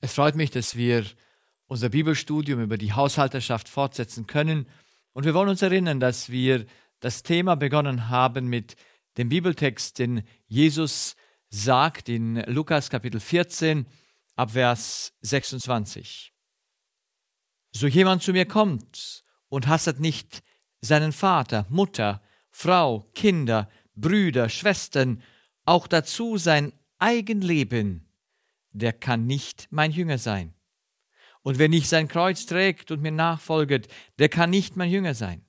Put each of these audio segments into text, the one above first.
Es freut mich, dass wir unser Bibelstudium über die Haushalterschaft fortsetzen können. Und wir wollen uns erinnern, dass wir das Thema begonnen haben mit dem Bibeltext, den Jesus sagt in Lukas Kapitel 14, ab Vers 26. So jemand zu mir kommt und hasset nicht seinen Vater, Mutter, Frau, Kinder, Brüder, Schwestern, auch dazu sein Eigenleben, der kann nicht mein Jünger sein. Und wer nicht sein Kreuz trägt und mir nachfolget, der kann nicht mein Jünger sein.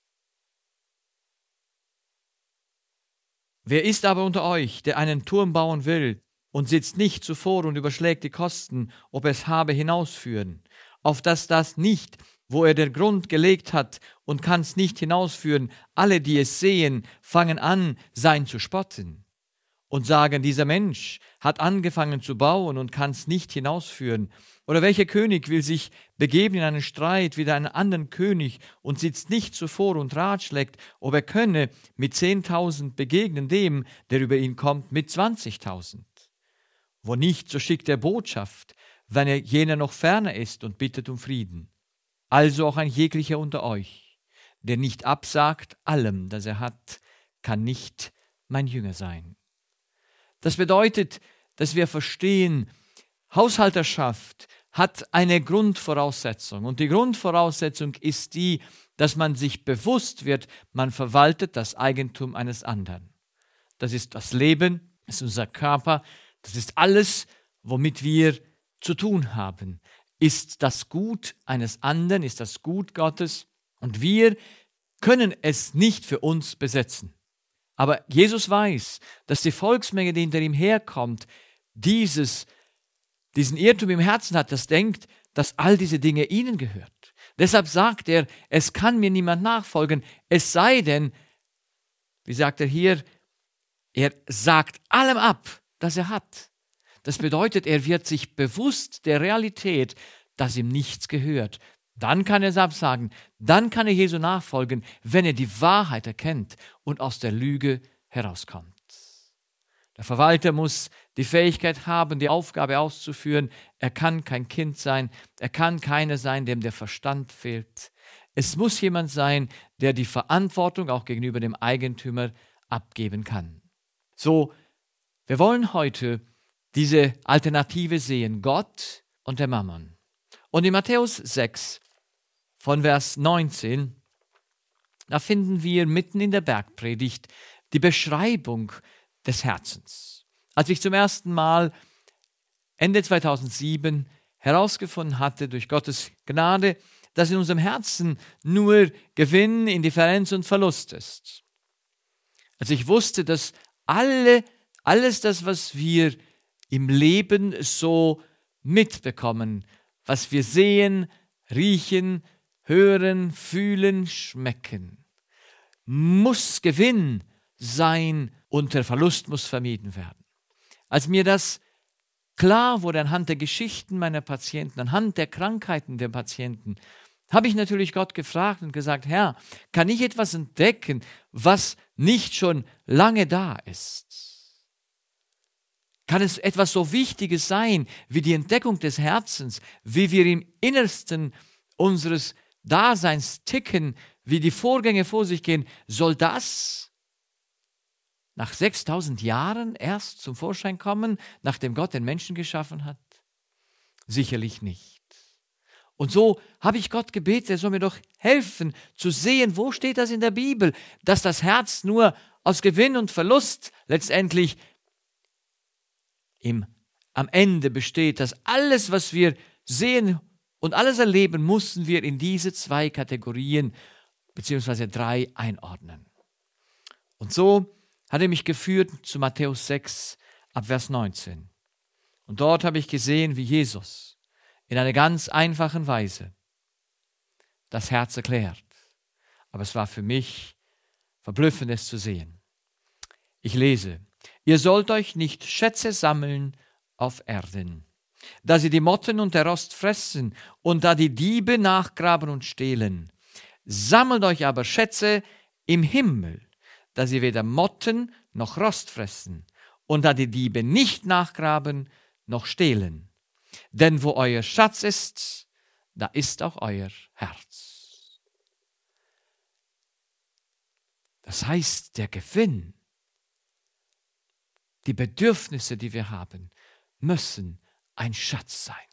Wer ist aber unter euch, der einen Turm bauen will und sitzt nicht zuvor und überschlägt die Kosten, ob er es habe hinausführen, auf dass das nicht, wo er den Grund gelegt hat und kann es nicht hinausführen, alle, die es sehen, fangen an, sein zu spotten und sagen, dieser Mensch hat angefangen zu bauen und kann es nicht hinausführen. Oder welcher König will sich begeben in einen Streit wider einen anderen König und sitzt nicht zuvor und ratschlägt, ob er könne mit 10.000 begegnen dem, der über ihn kommt, mit 20.000. Wo nicht, so schickt er Botschaft, wenn er jener noch ferner ist und bittet um Frieden. Also auch ein jeglicher unter euch, der nicht absagt allem, das er hat, kann nicht mein Jünger sein. Das bedeutet, dass wir verstehen, Haushalterschaft hat eine Grundvoraussetzung. Und die Grundvoraussetzung ist die, dass man sich bewusst wird, man verwaltet das Eigentum eines anderen. Das ist das Leben, das ist unser Körper, das ist alles, womit wir zu tun haben. Ist das Gut eines anderen, ist das Gut Gottes? Und wir können es nicht für uns besetzen. Aber Jesus weiß, dass die Volksmenge, die hinter ihm herkommt, diesen Irrtum im Herzen hat, das denkt, dass all diese Dinge ihnen gehört. Deshalb sagt er, es kann mir niemand nachfolgen, es sei denn, wie sagt er hier, er sagt allem ab, das er hat. Das bedeutet, er wird sich bewusst der Realität, dass ihm nichts gehört. Dann kann er es absagen, dann kann er Jesu nachfolgen, wenn er die Wahrheit erkennt und aus der Lüge herauskommt. Der Verwalter muss die Fähigkeit haben, die Aufgabe auszuführen. Er kann kein Kind sein, er kann keiner sein, dem der Verstand fehlt. Es muss jemand sein, der die Verantwortung auch gegenüber dem Eigentümer abgeben kann. So, wir wollen heute diese Alternative sehen, Gott und der Mammon. Und in Matthäus 6, von Vers 19, da finden wir mitten in der Bergpredigt die Beschreibung des Herzens. Als ich zum ersten Mal Ende 2007 herausgefunden hatte, durch Gottes Gnade, dass in unserem Herzen nur Gewinn, Indifferenz und Verlust ist. Als ich wusste, dass alles das, was wir im Leben so mitbekommen, was wir sehen, riechen, hören, fühlen, schmecken, muss Gewinn sein und der Verlust muss vermieden werden. Als mir das klar wurde anhand der Geschichten meiner Patienten, anhand der Krankheiten der Patienten, habe ich natürlich Gott gefragt und gesagt, Herr, kann ich etwas entdecken, was nicht schon lange da ist? Kann es etwas so Wichtiges sein, wie die Entdeckung des Herzens, wie wir im Innersten unseres Daseins ticken, wie die Vorgänge vor sich gehen? Soll das nach 6000 Jahren erst zum Vorschein kommen, nachdem Gott den Menschen geschaffen hat? Sicherlich nicht. Und so habe ich Gott gebetet, er soll mir doch helfen, zu sehen, wo steht das in der Bibel, dass das Herz nur aus Gewinn und Verlust letztendlich am Ende besteht, dass alles, was wir sehen und alles erleben, müssen wir in diese 2 Kategorien beziehungsweise 3 einordnen. Und so hat er mich geführt zu Matthäus 6 ab Vers 19. Und dort habe ich gesehen, wie Jesus in einer ganz einfachen Weise das Herz erklärt. Aber es war für mich verblüffend, es zu sehen. Ich lese: Ihr sollt euch nicht Schätze sammeln auf Erden, da sie die Motten und der Rost fressen und da die Diebe nachgraben und stehlen. Sammelt euch aber Schätze im Himmel, da sie weder Motten noch Rost fressen und da die Diebe nicht nachgraben noch stehlen. Denn wo euer Schatz ist, da ist auch euer Herz. Das heißt, der Gewinn, die Bedürfnisse, die wir haben, müssen ein Schatz sein.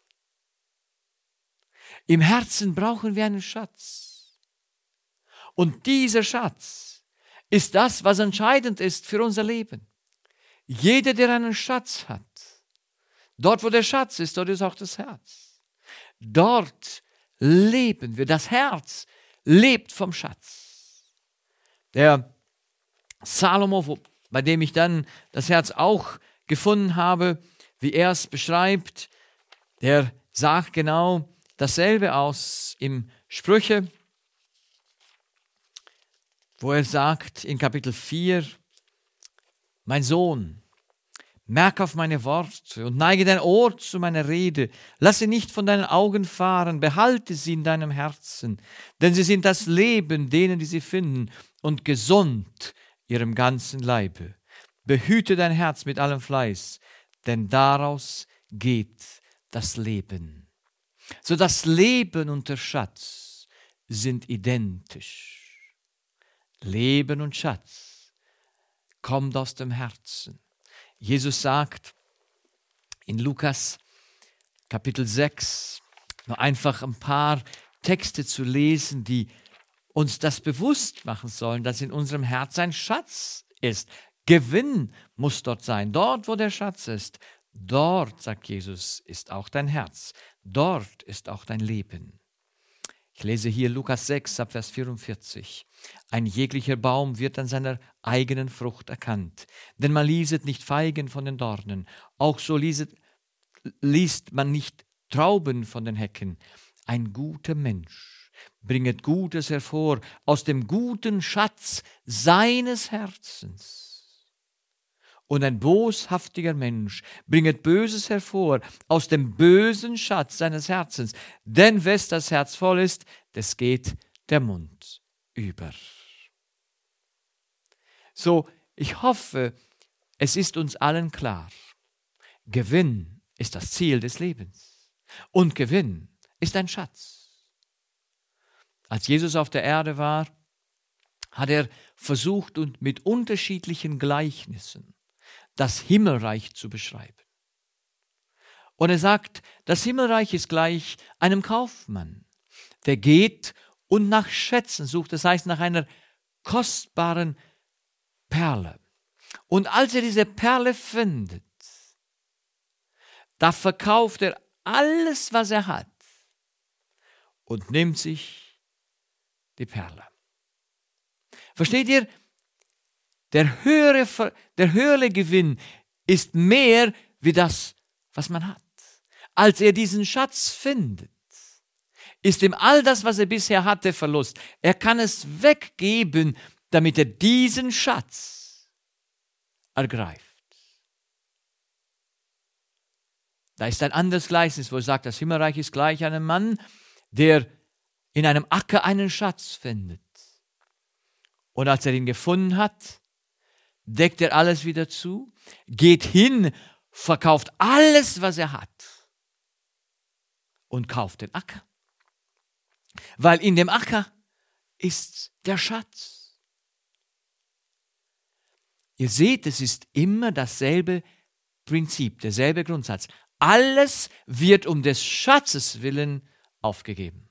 Im Herzen brauchen wir einen Schatz. Und dieser Schatz ist das, was entscheidend ist für unser Leben. Jeder, der einen Schatz hat, dort, wo der Schatz ist, dort ist auch das Herz. Dort leben wir. Das Herz lebt vom Schatz. Der Salomo, bei dem ich dann das Herz auch gefunden habe, wie er es beschreibt, der sagt genau dasselbe aus im Sprüche, wo er sagt in Kapitel 4, mein Sohn, merk auf meine Worte und neige dein Ohr zu meiner Rede. Lass sie nicht von deinen Augen fahren, behalte sie in deinem Herzen, denn sie sind das Leben denen, die sie finden, und gesund ihrem ganzen Leibe. Behüte dein Herz mit allem Fleiß, denn daraus geht das Leben. So das Leben und der Schatz sind identisch. Leben und Schatz kommt aus dem Herzen. Jesus sagt in Lukas Kapitel 6, nur einfach ein paar Texte zu lesen, die uns das bewusst machen sollen, dass in unserem Herz ein Schatz ist. Gewinn muss dort sein. Dort, wo der Schatz ist, dort, sagt Jesus, ist auch dein Herz. Dort ist auch dein Leben. Ich lese hier Lukas 6, ab Vers 44. Ein jeglicher Baum wird an seiner eigenen Frucht erkannt. Denn man lieset nicht Feigen von den Dornen. Auch so liest man nicht Trauben von den Hecken. Ein guter Mensch bringet Gutes hervor aus dem guten Schatz seines Herzens. Und ein boshaftiger Mensch bringet Böses hervor aus dem bösen Schatz seines Herzens. Denn wes das Herz voll ist, des geht der Mund über. So, ich hoffe, es ist uns allen klar. Gewinn ist das Ziel des Lebens. Und Gewinn ist ein Schatz. Als Jesus auf der Erde war, hat er versucht, und mit unterschiedlichen Gleichnissen das Himmelreich zu beschreiben. Und er sagt, das Himmelreich ist gleich einem Kaufmann, der geht und nach Schätzen sucht, das heißt nach einer kostbaren Perle. Und als er diese Perle findet, da verkauft er alles, was er hat und nimmt sich die Perle. Versteht ihr? Der höhere Gewinn ist mehr wie das, was man hat. Als er diesen Schatz findet, ist ihm all das, was er bisher hatte, Verlust. Er kann es weggeben, damit er diesen Schatz ergreift. Da ist ein anderes Gleichnis, wo er sagt, das Himmelreich ist gleich einem Mann, der in einem Acker einen Schatz findet. Und als er ihn gefunden hat, deckt er alles wieder zu, geht hin, verkauft alles, was er hat und kauft den Acker. Weil in dem Acker ist der Schatz. Ihr seht, es ist immer dasselbe Prinzip, derselbe Grundsatz. Alles wird um des Schatzes willen aufgegeben.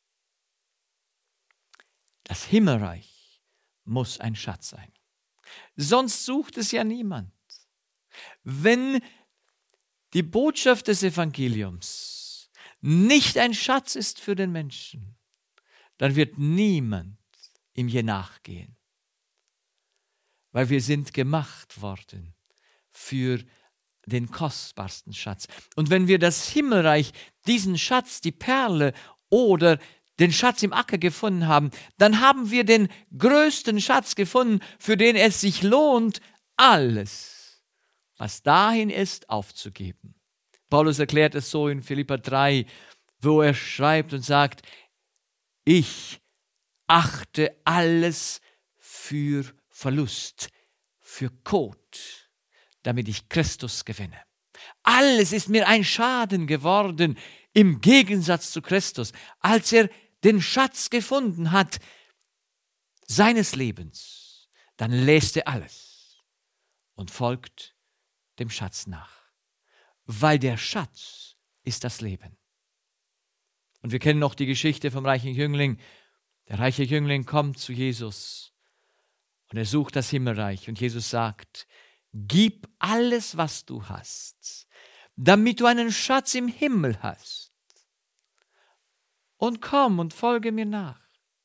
Das Himmelreich muss ein Schatz sein. Sonst sucht es ja niemand. Wenn die Botschaft des Evangeliums nicht ein Schatz ist für den Menschen, dann wird niemand ihm je nachgehen. Weil wir sind gemacht worden für den kostbarsten Schatz. Und wenn wir das Himmelreich, diesen Schatz, die Perle oder den Schatz im Acker gefunden haben, dann haben wir den größten Schatz gefunden, für den es sich lohnt, alles, was dahin ist, aufzugeben. Paulus erklärt es so in Philipper 3, wo er schreibt und sagt, ich achte alles für Verlust, für Kot, damit ich Christus gewinne. Alles ist mir ein Schaden geworden im Gegensatz zu Christus, als er den Schatz gefunden hat seines Lebens. Dann lässt er alles und folgt dem Schatz nach, weil der Schatz ist das Leben. Und wir kennen noch die Geschichte vom reichen Jüngling. Der reiche Jüngling kommt zu Jesus und er sucht das Himmelreich. Und Jesus sagt, gib alles, was du hast, damit du einen Schatz im Himmel hast. Und komm und folge mir nach.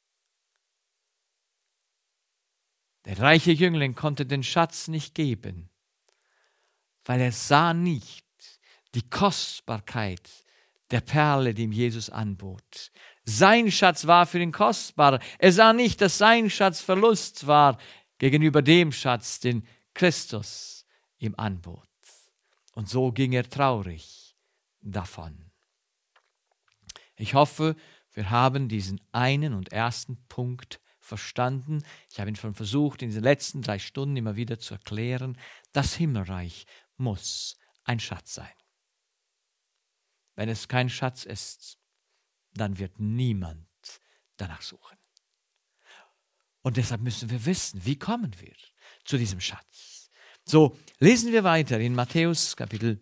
Der reiche Jüngling konnte den Schatz nicht geben, weil er sah nicht die Kostbarkeit der Perle, die ihm Jesus anbot. Sein Schatz war für ihn kostbar. Er sah nicht, dass sein Schatz Verlust war gegenüber dem Schatz, den Christus ihm anbot. Und so ging er traurig davon. Ich hoffe, wir haben diesen einen und ersten Punkt verstanden. Ich habe ihn schon versucht, in den letzten 3 Stunden immer wieder zu erklären. Das Himmelreich muss ein Schatz sein. Wenn es kein Schatz ist, dann wird niemand danach suchen. Und deshalb müssen wir wissen, wie kommen wir zu diesem Schatz. So, lesen wir weiter in Matthäus Kapitel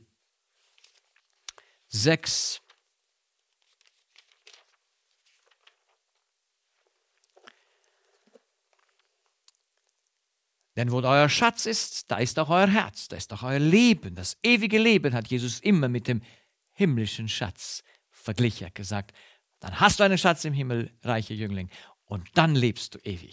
6. Denn wo euer Schatz ist, da ist auch euer Herz, da ist auch euer Leben. Das ewige Leben hat Jesus immer mit dem himmlischen Schatz verglichen. Er hat gesagt, dann hast du einen Schatz im Himmel, reicher Jüngling, und dann lebst du ewig.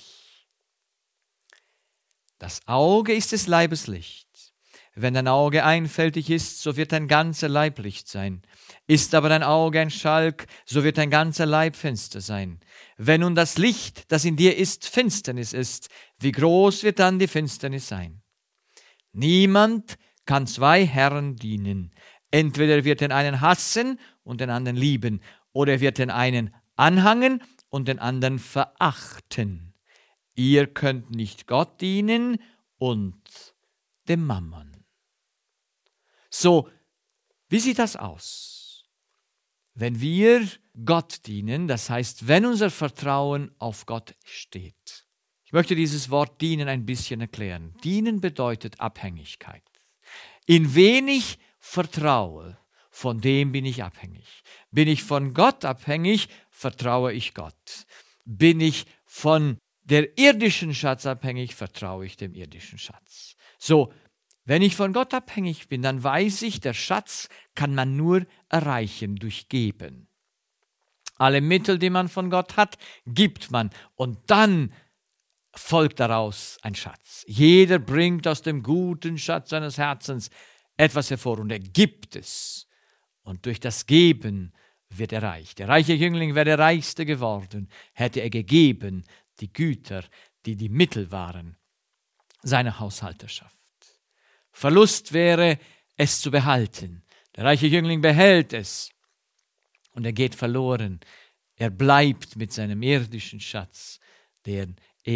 Das Auge ist des Leibes Licht. Wenn dein Auge einfältig ist, so wird dein ganzer Leib Licht sein. Ist aber dein Auge ein Schalk, so wird dein ganzer Leib finster sein. Wenn nun das Licht, das in dir ist, Finsternis ist, wie groß wird dann die Finsternis sein? Niemand kann 2 Herren dienen. Entweder wird den einen hassen und den anderen lieben, oder er wird den einen anhangen und den anderen verachten. Ihr könnt nicht Gott dienen und dem Mammon. So, wie sieht das aus? Wenn wir Gott dienen, das heißt, wenn unser Vertrauen auf Gott steht. Ich möchte dieses Wort dienen ein bisschen erklären. Dienen bedeutet Abhängigkeit. In wen ich vertraue, von dem bin ich abhängig. Bin ich von Gott abhängig, vertraue ich Gott. Bin ich von der irdischen Schatz abhängig, vertraue ich dem irdischen Schatz. So, wenn ich von Gott abhängig bin, dann weiß ich, der Schatz kann man nur erreichen durch Geben. Alle Mittel, die man von Gott hat, gibt man. Und dann folgt daraus ein Schatz. Jeder bringt aus dem guten Schatz seines Herzens etwas hervor und er gibt es. Und durch das Geben wird er reich. Der reiche Jüngling wäre der Reichste geworden, hätte er gegeben die Güter, die die Mittel waren, seiner Haushalterschaft. Verlust wäre, es zu behalten. Der reiche Jüngling behält es und er geht verloren. Er bleibt mit seinem irdischen Schatz, der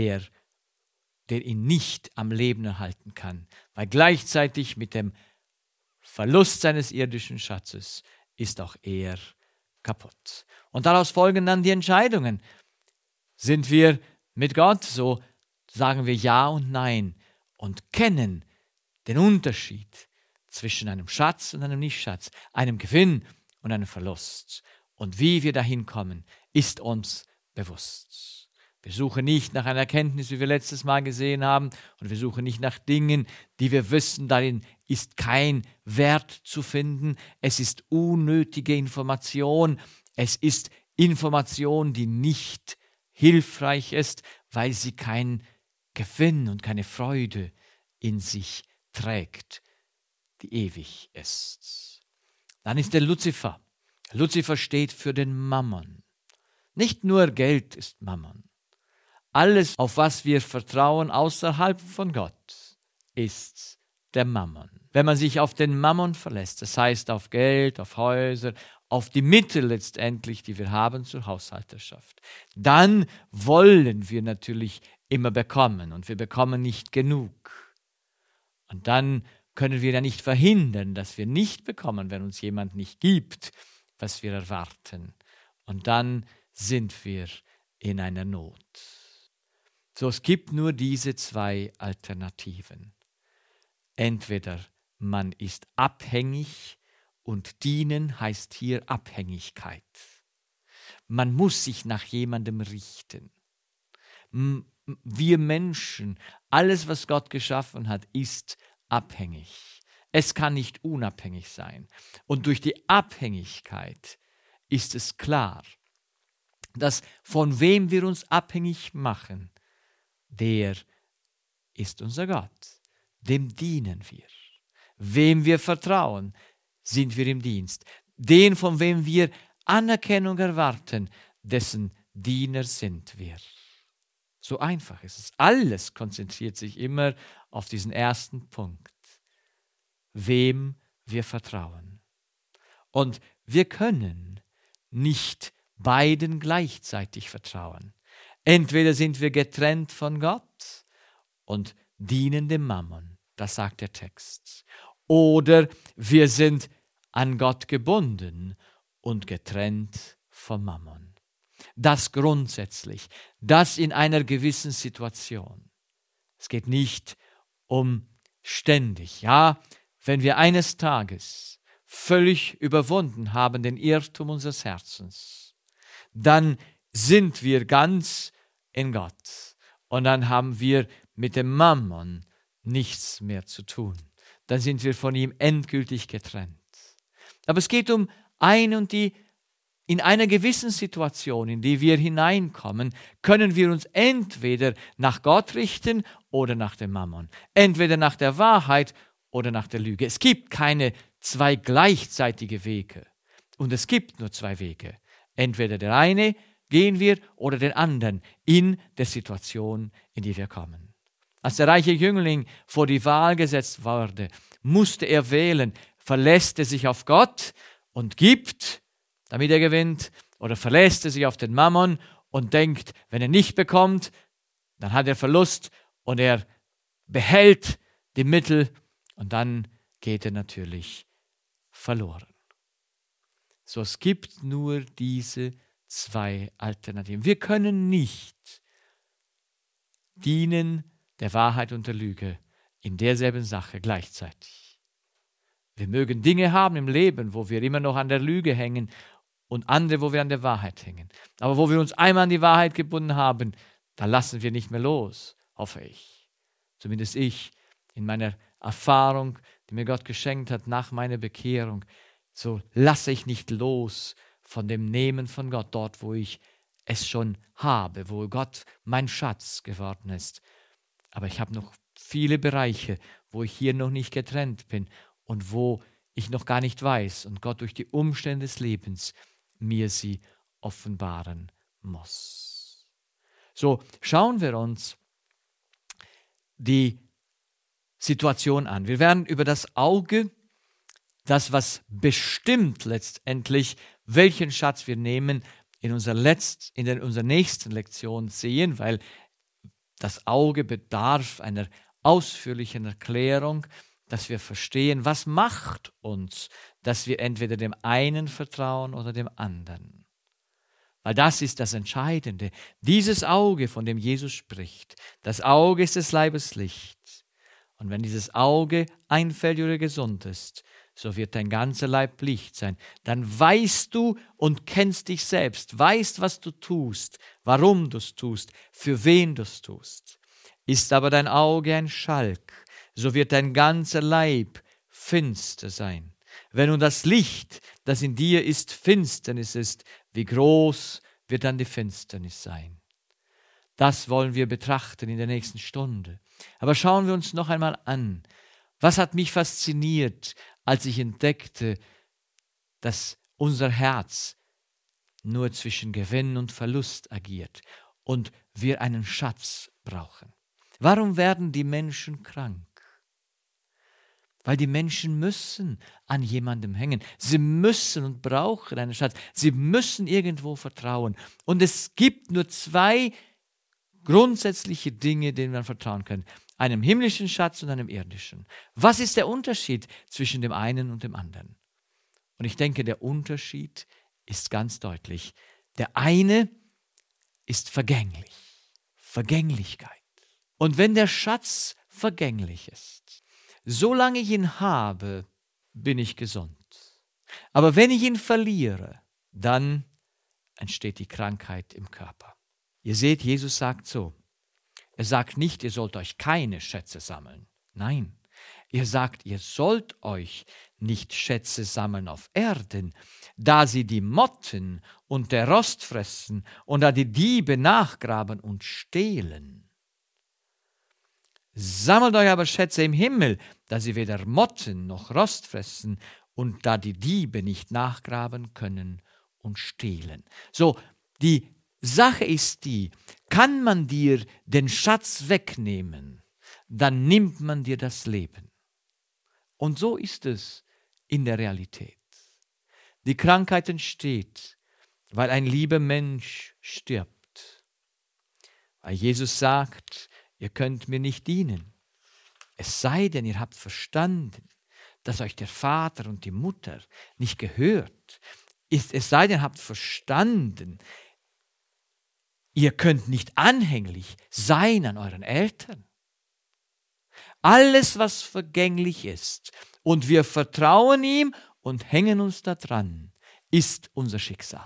ihn nicht am Leben erhalten kann, weil gleichzeitig mit dem Verlust seines irdischen Schatzes ist auch er kaputt. Und daraus folgen dann die Entscheidungen. Sind wir mit Gott, so sagen wir Ja und Nein und kennen den Unterschied zwischen einem Schatz und einem Nichtschatz, einem Gewinn und einem Verlust. Und wie wir dahin kommen, ist uns bewusst. Wir suchen nicht nach einer Erkenntnis, wie wir letztes Mal gesehen haben, und wir suchen nicht nach Dingen, die wir wissen, darin ist kein Wert zu finden. Es ist unnötige Information. Es ist Information, die nicht hilfreich ist, weil sie keinen Gewinn und keine Freude in sich trägt, die ewig ist. Dann ist der Luzifer. Luzifer steht für den Mammon. Nicht nur Geld ist Mammon. Alles, auf was wir vertrauen außerhalb von Gott, ist der Mammon. Wenn man sich auf den Mammon verlässt, das heißt auf Geld, auf Häuser, auf die Mittel letztendlich, die wir haben zur Haushalterschaft, dann wollen wir natürlich immer bekommen und wir bekommen nicht genug. Und dann können wir ja nicht verhindern, dass wir nicht bekommen, wenn uns jemand nicht gibt, was wir erwarten. Und dann sind wir in einer Not. So, es gibt nur diese zwei Alternativen. Entweder man ist abhängig und dienen heißt hier Abhängigkeit. Man muss sich nach jemandem richten. Wir Menschen, alles, was Gott geschaffen hat, ist abhängig. Es kann nicht unabhängig sein. Und durch die Abhängigkeit ist es klar, dass von wem wir uns abhängig machen, der ist unser Gott. Dem dienen wir. Wem wir vertrauen, sind wir im Dienst. Den, von wem wir Anerkennung erwarten, dessen Diener sind wir. So einfach ist es. Alles konzentriert sich immer auf diesen ersten Punkt. Wem wir vertrauen. Und wir können nicht beiden gleichzeitig vertrauen. Entweder sind wir getrennt von Gott und dienen dem Mammon, das sagt der Text. Oder wir sind an Gott gebunden und getrennt vom Mammon. Das grundsätzlich, das in einer gewissen Situation. Es geht nicht um ständig. Ja, wenn wir eines Tages völlig überwunden haben den Irrtum unseres Herzens, dann sind wir ganz in Gott. Und dann haben wir mit dem Mammon nichts mehr zu tun. Dann sind wir von ihm endgültig getrennt. Aber es geht um in einer gewissen Situation, in die wir hineinkommen, können wir uns entweder nach Gott richten oder nach dem Mammon. Entweder nach der Wahrheit oder nach der Lüge. Es gibt keine zwei gleichzeitige Wege. Und es gibt nur zwei Wege. Entweder der eine gehen wir oder den anderen in der Situation, in die wir kommen. Als der reiche Jüngling vor die Wahl gesetzt wurde, musste er wählen, verlässt er sich auf Gott und gibt, damit er gewinnt, oder verlässt er sich auf den Mammon und denkt, wenn er nicht bekommt, dann hat er Verlust und er behält die Mittel und dann geht er natürlich verloren. So, es gibt nur diese zwei Alternativen. Wir können nicht dienen der Wahrheit und der Lüge in derselben Sache gleichzeitig. Wir mögen Dinge haben im Leben, wo wir immer noch an der Lüge hängen und andere, wo wir an der Wahrheit hängen. Aber wo wir uns einmal an die Wahrheit gebunden haben, da lassen wir nicht mehr los, hoffe ich. Zumindest ich in meiner Erfahrung, die mir Gott geschenkt hat nach meiner Bekehrung, so lasse ich nicht los von dem Nehmen von Gott, dort, wo ich es schon habe, wo Gott mein Schatz geworden ist. Aber ich habe noch viele Bereiche, wo ich hier noch nicht getrennt bin und wo ich noch gar nicht weiß und Gott durch die Umstände des Lebens mir sie offenbaren muss. So, schauen wir uns die Situation an. Wir werden über das Auge, das was bestimmt letztendlich, welchen Schatz wir nehmen, in unserer nächsten Lektion sehen, weil das Auge bedarf einer ausführlichen Erklärung, dass wir verstehen, was macht uns, dass wir entweder dem einen vertrauen oder dem anderen. Weil das ist das Entscheidende. Dieses Auge, von dem Jesus spricht, das Auge ist des Leibes Licht. Und wenn dieses Auge einfältig oder gesund ist, so wird dein ganzer Leib Licht sein. Dann weißt du und kennst dich selbst, weißt, was du tust, warum du es tust, für wen du es tust. Ist aber dein Auge ein Schalk, so wird dein ganzer Leib finster sein. Wenn nun das Licht, das in dir ist, Finsternis ist, wie groß wird dann die Finsternis sein? Das wollen wir betrachten in der nächsten Stunde. Aber schauen wir uns noch einmal an, was hat mich fasziniert, als ich entdeckte, dass unser Herz nur zwischen Gewinn und Verlust agiert und wir einen Schatz brauchen. Warum werden die Menschen krank? Weil die Menschen müssen an jemandem hängen. Sie müssen und brauchen einen Schatz. Sie müssen irgendwo vertrauen. Und es gibt nur zwei grundsätzliche Dinge, denen wir vertrauen können. einem himmlischen Schatz und einem irdischen. Was ist der Unterschied zwischen dem einen und dem anderen? Und ich denke, der Unterschied ist ganz deutlich. Der eine ist vergänglich, Vergänglichkeit. Und wenn der Schatz vergänglich ist, solange ich ihn habe, bin ich gesund. Aber wenn ich ihn verliere, dann entsteht die Krankheit im Körper. Ihr seht, Jesus sagt so, er sagt nicht, ihr sollt euch keine Schätze sammeln. Nein, er sagt, ihr sollt euch nicht Schätze sammeln auf Erden, da sie die Motten und der Rost fressen und da die Diebe nachgraben und stehlen. Sammelt euch aber Schätze im Himmel, da sie weder Motten noch Rost fressen und da die Diebe nicht nachgraben können und stehlen. So, die Sache ist die, kann man dir den Schatz wegnehmen, dann nimmt man dir das Leben. Und so ist es in der Realität. Die Krankheit entsteht, weil ein lieber Mensch stirbt. Weil Jesus sagt, ihr könnt mir nicht dienen. Es sei denn, ihr habt verstanden, dass euch der Vater und die Mutter nicht gehört. Es sei denn, ihr habt verstanden, ihr könnt nicht anhänglich sein an euren Eltern. Alles, was vergänglich ist, und wir vertrauen ihm und hängen uns daran, ist unser Schicksal.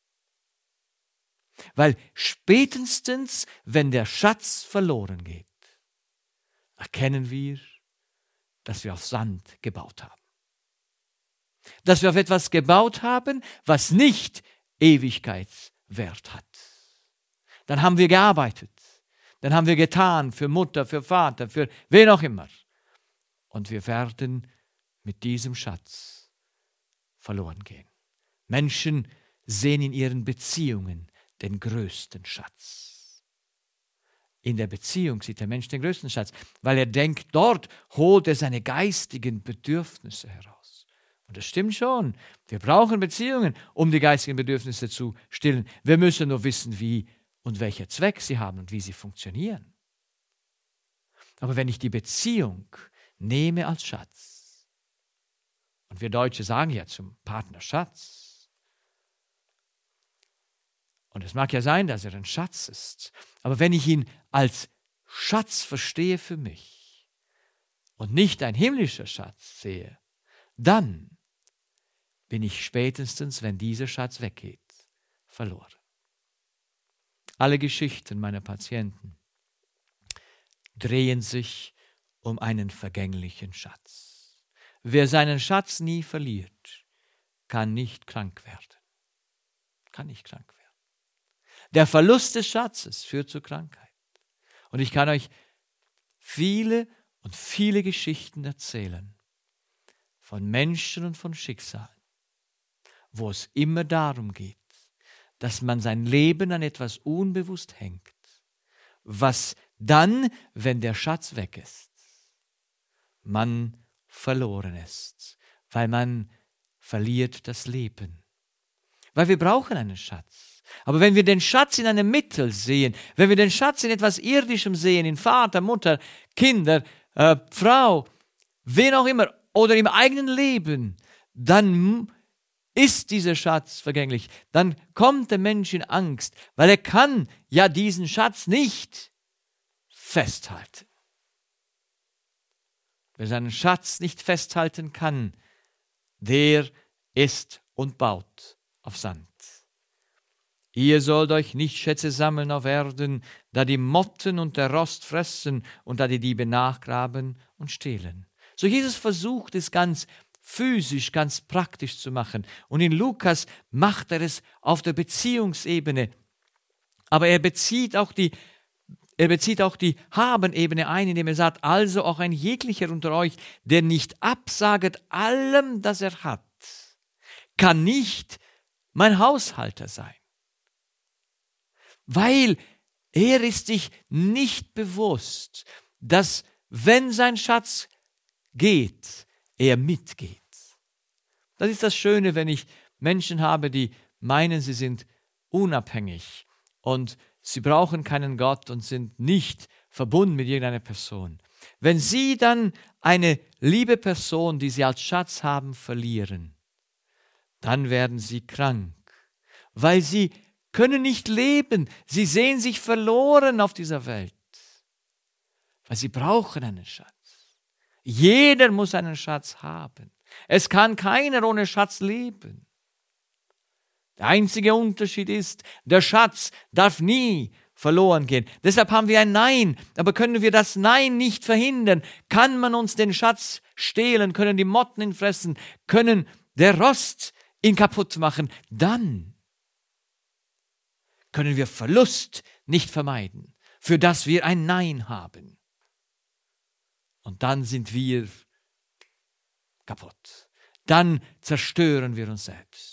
Weil spätestens, wenn der Schatz verloren geht, erkennen wir, dass wir auf Sand gebaut haben. Dass wir auf etwas gebaut haben, was nicht Ewigkeitswert hat. Dann haben wir gearbeitet. Dann haben wir getan für Mutter, für Vater, für wen auch immer. Und wir werden mit diesem Schatz verloren gehen. Menschen sehen in ihren Beziehungen den größten Schatz. In der Beziehung sieht der Mensch den größten Schatz, weil er denkt, dort holt er seine geistigen Bedürfnisse heraus. Und das stimmt schon. Wir brauchen Beziehungen, um die geistigen Bedürfnisse zu stillen. Wir müssen nur wissen, wie und welcher Zweck sie haben und wie sie funktionieren. Aber wenn ich die Beziehung nehme als Schatz, und wir Deutsche sagen ja zum Partner Schatz, und es mag ja sein, dass er ein Schatz ist, aber wenn ich ihn als Schatz verstehe für mich und nicht ein himmlischer Schatz sehe, dann bin ich spätestens, wenn dieser Schatz weggeht, verloren. Alle Geschichten meiner Patienten drehen sich um einen vergänglichen Schatz. Wer seinen Schatz nie verliert, kann nicht krank werden. Kann nicht krank werden. Der Verlust des Schatzes führt zur Krankheit. Und ich kann euch viele und viele Geschichten erzählen von Menschen und von Schicksalen, wo es immer darum geht, dass man sein Leben an etwas unbewusst hängt, was dann, wenn der Schatz weg ist, man verloren ist, weil man verliert das Leben. Weil wir brauchen einen Schatz. Aber wenn wir den Schatz in einem Mittel sehen, wenn wir den Schatz in etwas Irdischem sehen, in Vater, Mutter, Kinder, Frau, wen auch immer, oder im eigenen Leben, dann ist dieser Schatz vergänglich. Dann kommt der Mensch in Angst, weil er kann ja diesen Schatz nicht festhalten. Wer seinen Schatz nicht festhalten kann, der isst und baut auf Sand. Ihr sollt euch nicht Schätze sammeln auf Erden, da die Motten und der Rost fressen und da die Diebe nachgraben und stehlen. So Jesus versucht es ganz physisch, ganz praktisch zu machen. Und in Lukas macht er es auf der Beziehungsebene. Aber er bezieht auch die Habenebene ein, indem er sagt, also auch ein jeglicher unter euch, der nicht absaget allem, das er hat, kann nicht mein Haushalter sein. Weil er ist sich nicht bewusst, dass wenn sein Schatz geht, er mitgeht. Das ist das Schöne, wenn ich Menschen habe, die meinen, sie sind unabhängig und sie brauchen keinen Gott und sind nicht verbunden mit irgendeiner Person. Wenn Sie dann eine liebe Person, die Sie als Schatz haben, verlieren, dann werden Sie krank, weil Sie können nicht leben. Sie sehen sich verloren auf dieser Welt, weil Sie brauchen einen Schatz. Jeder muss einen Schatz haben. Es kann keiner ohne Schatz leben. Der einzige Unterschied ist, der Schatz darf nie verloren gehen. Deshalb haben wir ein Nein. Aber können wir das Nein nicht verhindern? Kann man uns den Schatz stehlen? Können die Motten ihn fressen? Können der Rost ihn kaputt machen? Dann können wir Verlust nicht vermeiden, für das wir ein Nein haben. Und dann sind wir kaputt. Dann zerstören wir uns selbst.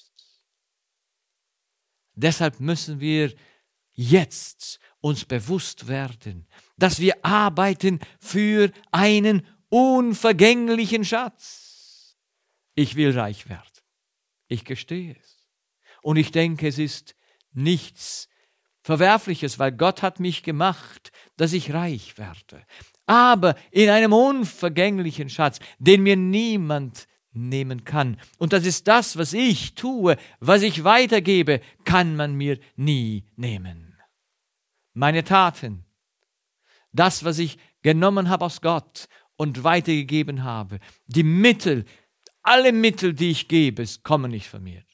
Deshalb müssen wir jetzt uns bewusst werden, dass wir arbeiten für einen unvergänglichen Schatz. Ich will reich werden. Ich gestehe es. Und ich denke, es ist nichts Verwerfliches, weil Gott hat mich gemacht, dass ich reich werde. Aber in einem unvergänglichen Schatz, den mir niemand nehmen kann. Und das ist das, was ich tue, was ich weitergebe, kann man mir nie nehmen. Meine Taten, das, was ich genommen habe aus Gott und weitergegeben habe, die Mittel, alle Mittel, die ich gebe, kommen nicht von mir.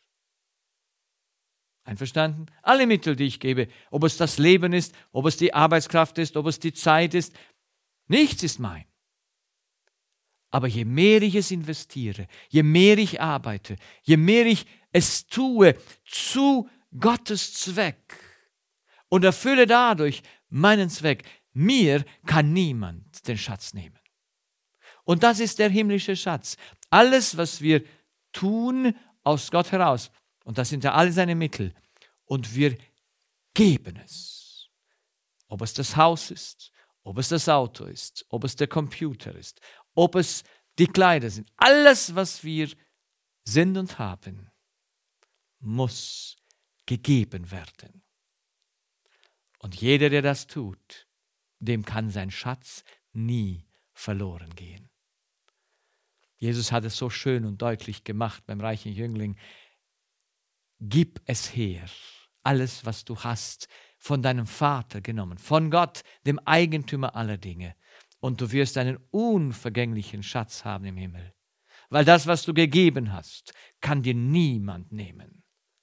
Einverstanden? Alle Mittel, die ich gebe, ob es das Leben ist, ob es die Arbeitskraft ist, ob es die Zeit ist, nichts ist mein. Aber je mehr ich es investiere, je mehr ich arbeite, je mehr ich es tue zu Gottes Zweck und erfülle dadurch meinen Zweck, mir kann niemand den Schatz nehmen. Und das ist der himmlische Schatz. Alles, was wir tun aus Gott heraus, und das sind ja alle seine Mittel, und wir geben es. Ob es das Haus ist, ob es das Auto ist, ob es der Computer ist, ob es die Kleider sind. Alles, was wir sind und haben, muss gegeben werden. Und jeder, der das tut, dem kann sein Schatz nie verloren gehen. Jesus hat es so schön und deutlich gemacht beim reichen Jüngling. Gib es her, alles, was du hast, von deinem Vater genommen, von Gott, dem Eigentümer aller Dinge. Und du wirst einen unvergänglichen Schatz haben im Himmel. Weil das, was du gegeben hast, kann dir niemand nehmen.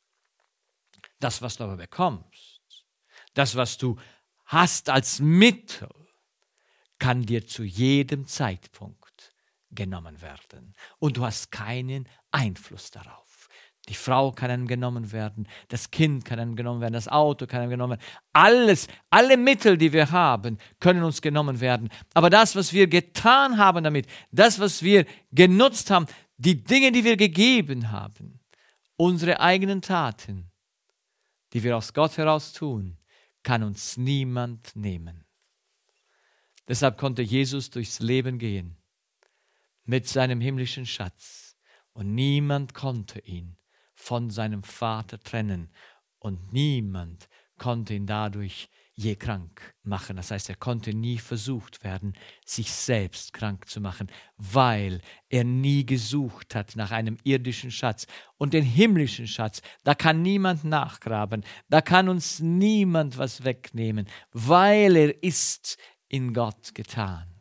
Das, was du aber bekommst, das, was du hast als Mittel, kann dir zu jedem Zeitpunkt genommen werden. Und du hast keinen Einfluss darauf. Die Frau kann einem genommen werden, das Kind kann einem genommen werden, das Auto kann einem genommen werden. Alles, alle Mittel, die wir haben, können uns genommen werden. Aber das, was wir getan haben damit, das, was wir genutzt haben, die Dinge, die wir gegeben haben, unsere eigenen Taten, die wir aus Gott heraus tun, kann uns niemand nehmen. Deshalb konnte Jesus durchs Leben gehen mit seinem himmlischen Schatz und niemand konnte ihn von seinem Vater trennen und niemand konnte ihn dadurch je krank machen. Das heißt, er konnte nie versucht werden, sich selbst krank zu machen, weil er nie gesucht hat nach einem irdischen Schatz. Und den himmlischen Schatz, da kann niemand nachgraben, da kann uns niemand was wegnehmen, weil er ist in Gott getan.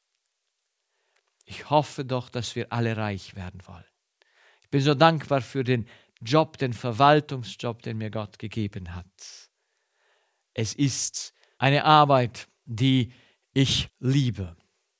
Ich hoffe doch, dass wir alle reich werden wollen. Ich bin so dankbar für den Job, den Verwaltungsjob, den mir Gott gegeben hat. Es ist eine Arbeit, die ich liebe.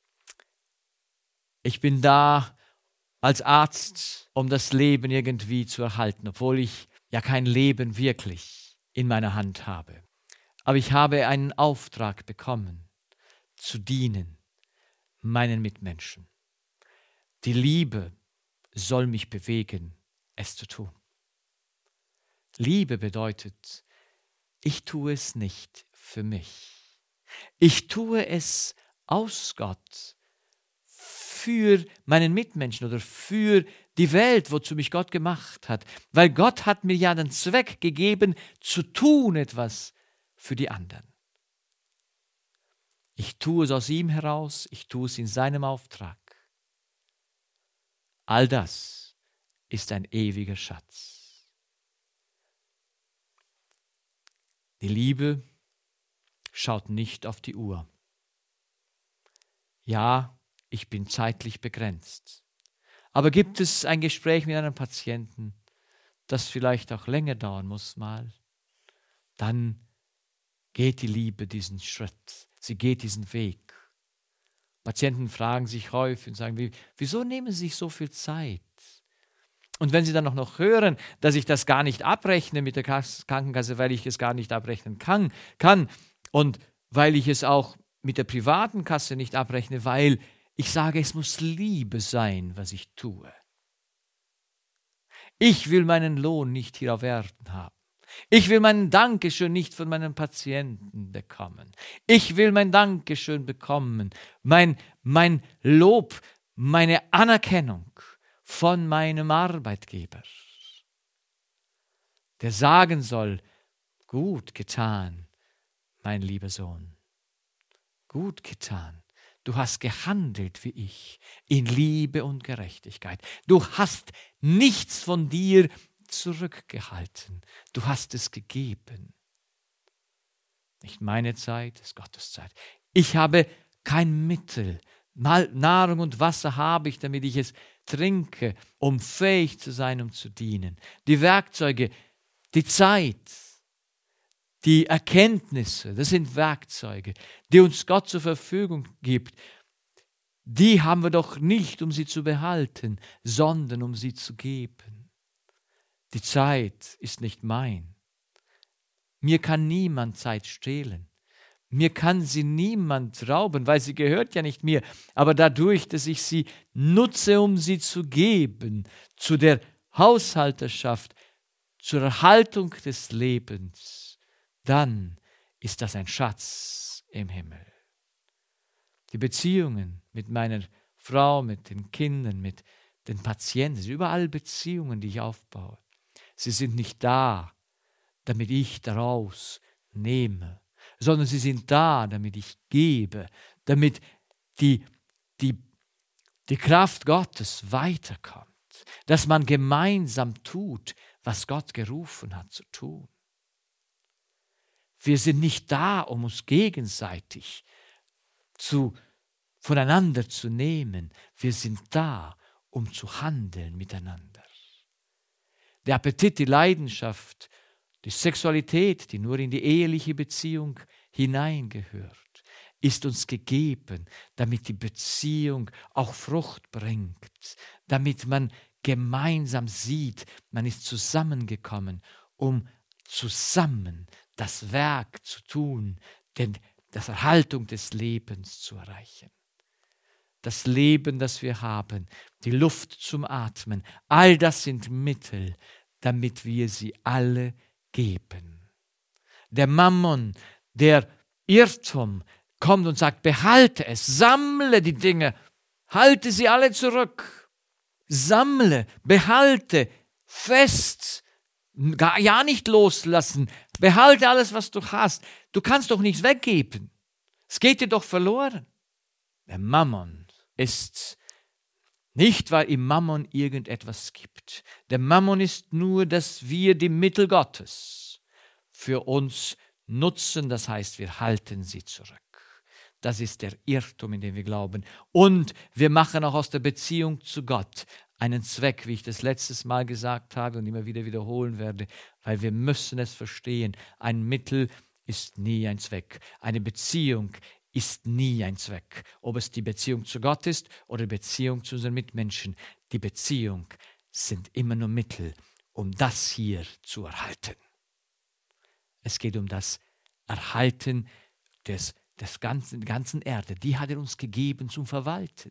Ich bin da als Arzt, um das Leben irgendwie zu erhalten, obwohl ich ja kein Leben wirklich in meiner Hand habe. Aber ich habe einen Auftrag bekommen, zu dienen, meinen Mitmenschen. Die Liebe soll mich bewegen, es zu tun. Liebe bedeutet, ich tue es nicht für mich. Ich tue es aus Gott für meinen Mitmenschen oder für die Welt, wozu mich Gott gemacht hat. Weil Gott hat mir ja den Zweck gegeben, zu tun etwas für die anderen. Ich tue es aus ihm heraus, ich tue es in seinem Auftrag. All das ist ein ewiger Schatz. Die Liebe schaut nicht auf die Uhr. Ja, ich bin zeitlich begrenzt. Aber gibt es ein Gespräch mit einem Patienten, das vielleicht auch länger dauern muss mal, dann geht die Liebe diesen Schritt. Sie geht diesen Weg. Patienten fragen sich häufig und sagen, wieso nehmen Sie sich so viel Zeit? Und wenn Sie dann auch noch hören, dass ich das gar nicht abrechne mit der Krankenkasse, weil ich es gar nicht abrechnen kann und weil ich es auch mit der privaten Kasse nicht abrechne, weil ich sage, es muss Liebe sein, was ich tue. Ich will meinen Lohn nicht hier auf Erden haben. Ich will mein Dankeschön nicht von meinen Patienten bekommen. Ich will mein Dankeschön bekommen, mein Lob, meine Anerkennung von meinem Arbeitgeber, der sagen soll, gut getan, mein lieber Sohn, gut getan. Du hast gehandelt wie ich, in Liebe und Gerechtigkeit. Du hast nichts von dir zurückgehalten. Du hast es gegeben. Nicht meine Zeit, es ist Gottes Zeit. Ich habe kein Mittel. Mal Nahrung und Wasser habe ich, damit ich es trinke, um fähig zu sein, um zu dienen. Die Werkzeuge, die Zeit, die Erkenntnisse, das sind Werkzeuge, die uns Gott zur Verfügung gibt. Die haben wir doch nicht, um sie zu behalten, sondern um sie zu geben. Die Zeit ist nicht mein. Mir kann niemand Zeit stehlen. Mir kann sie niemand rauben, weil sie gehört ja nicht mir. Aber dadurch, dass ich sie nutze, um sie zu geben, zu der Haushalterschaft, zur Erhaltung des Lebens, dann ist das ein Schatz im Himmel. Die Beziehungen mit meiner Frau, mit den Kindern, mit den Patienten, überall Beziehungen, die ich aufbaue. Sie sind nicht da, damit ich daraus nehme, sondern sie sind da, damit ich gebe, damit die Kraft Gottes weiterkommt, dass man gemeinsam tut, was Gott gerufen hat zu tun. Wir sind nicht da, um uns gegenseitig voneinander zu nehmen. Wir sind da, um zu handeln miteinander. Der Appetit, die Leidenschaft, die Sexualität, die nur in die eheliche Beziehung hineingehört, ist uns gegeben, damit die Beziehung auch Frucht bringt, damit man gemeinsam sieht, man ist zusammengekommen, um zusammen das Werk zu tun, denn das Erhaltung des Lebens zu erreichen. Das Leben, das wir haben, die Luft zum Atmen, all das sind Mittel, damit wir sie alle geben. Der Mammon, der Irrtum, kommt und sagt, behalte es, sammle die Dinge, halte sie alle zurück. Sammle, behalte, fest, ja nicht loslassen, behalte alles, was du hast. Du kannst doch nichts weggeben. Es geht dir doch verloren. Der Mammon ist nicht, weil im Mammon irgendetwas gibt. Der Mammon ist nur, dass wir die Mittel Gottes für uns nutzen, das heißt, wir halten sie zurück. Das ist der Irrtum, in den wir glauben. Und wir machen auch aus der Beziehung zu Gott einen Zweck, wie ich das letztes Mal gesagt habe und immer wieder wiederholen werde, weil wir müssen es verstehen. Ein Mittel ist nie ein Zweck. Eine Beziehung ist nie ein Zweck. Ob es die Beziehung zu Gott ist oder die Beziehung zu unseren Mitmenschen. Die Beziehung sind immer nur Mittel, um das hier zu erhalten. Es geht um das Erhalten der ganzen Erde. Die hat er uns gegeben zum Verwalten.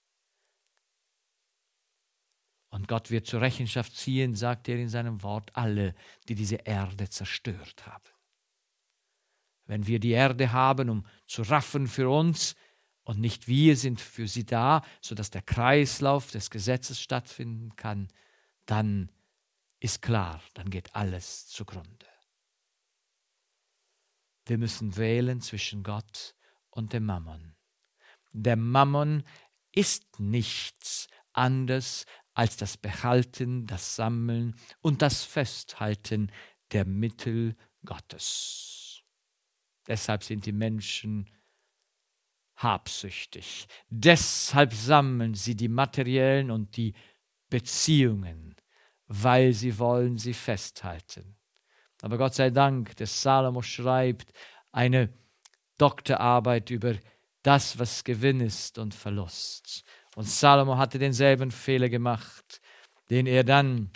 Und Gott wird zur Rechenschaft ziehen, sagt er in seinem Wort, alle, die diese Erde zerstört haben. Wenn wir die Erde haben, um zu raffen für uns und nicht wir sind für sie da, sodass der Kreislauf des Gesetzes stattfinden kann, dann ist klar, dann geht alles zugrunde. Wir müssen wählen zwischen Gott und dem Mammon. Der Mammon ist nichts anderes als das Behalten, das Sammeln und das Festhalten der Mittel Gottes. Deshalb sind die Menschen habsüchtig. Deshalb sammeln sie die materiellen und die Beziehungen, weil sie wollen sie festhalten. Aber Gott sei Dank, der Salomo schreibt eine Doktorarbeit über das, was Gewinn ist und Verlust. Und Salomo hatte denselben Fehler gemacht, den er dann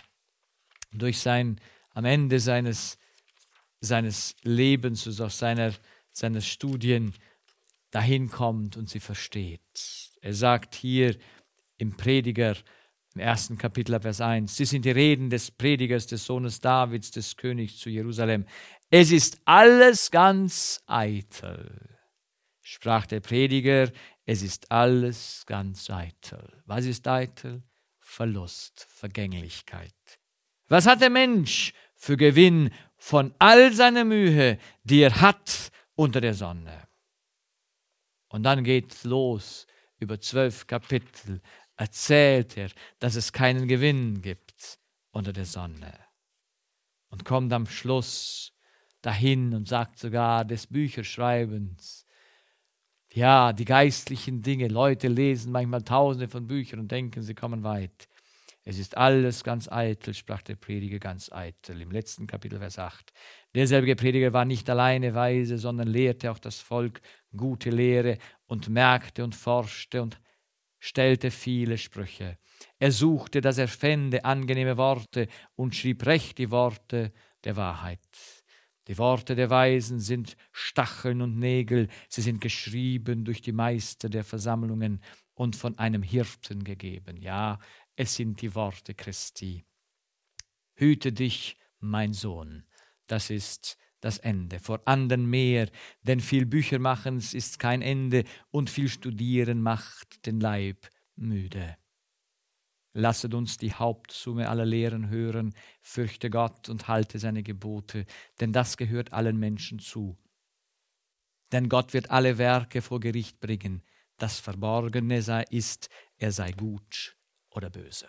am Ende seines Lebens, also seines Studien, dahin kommt und sie versteht. Er sagt hier im Prediger, im 1. Kapitel, Vers 1, sie sind die Reden des Predigers, des Sohnes Davids, des Königs zu Jerusalem. Es ist alles ganz eitel, sprach der Prediger, es ist alles ganz eitel. Was ist eitel? Verlust, Vergänglichkeit. Was hat der Mensch für Gewinn von all seiner Mühe, die er hat unter der Sonne? Und dann geht's los. Über 12 Kapitel erzählt er, dass es keinen Gewinn gibt unter der Sonne. Und kommt am Schluss dahin und sagt sogar des Bücherschreibens, ja, die geistlichen Dinge, Leute lesen manchmal Tausende von Büchern und denken, sie kommen weit. Es ist alles ganz eitel, sprach der Prediger, ganz eitel. Im letzten Kapitel, Vers 8. Derselbe Prediger war nicht alleine weise, sondern lehrte auch das Volk gute Lehre und merkte und forschte und stellte viele Sprüche. Er suchte, dass er fände angenehme Worte und schrieb recht die Worte der Wahrheit. Die Worte der Weisen sind Stacheln und Nägel, sie sind geschrieben durch die Meister der Versammlungen und von einem Hirten gegeben. Ja, es sind die Worte Christi. Hüte dich, mein Sohn, das ist das Ende. Vor anderen mehr, denn viel Büchermachens ist kein Ende und viel Studieren macht den Leib müde. Lasset uns die Hauptsumme aller Lehren hören, fürchte Gott und halte seine Gebote, denn das gehört allen Menschen zu. Denn Gott wird alle Werke vor Gericht bringen, das Verborgene ist, er sei gut oder böse.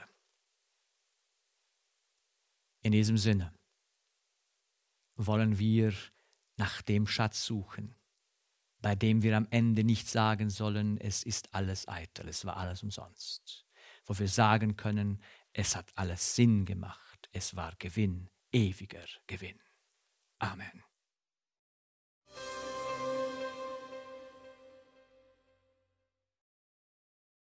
In diesem Sinne wollen wir nach dem Schatz suchen, bei dem wir am Ende nicht sagen sollen, es ist alles eitel, es war alles umsonst. Wo wir sagen können, es hat alles Sinn gemacht, es war Gewinn, ewiger Gewinn. Amen.